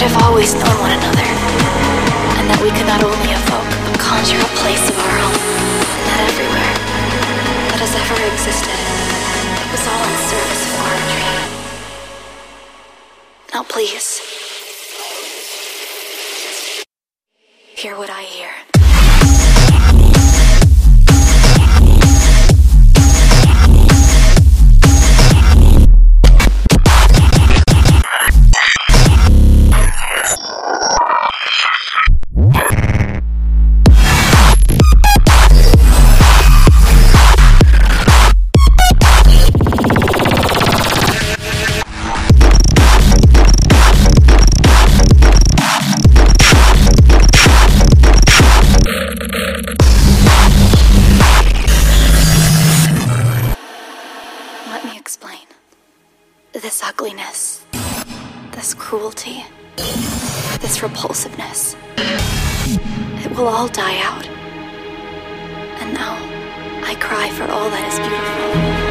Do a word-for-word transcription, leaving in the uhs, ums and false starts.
have always known one another, and that we could not only evoke, but conjure a place of our own, and that everywhere that has ever existed, it was all in service of our dream. Now please, hear what I hear. Let me explain. This ugliness, this cruelty, this repulsiveness, it will all die out. And now, I cry for all that is beautiful.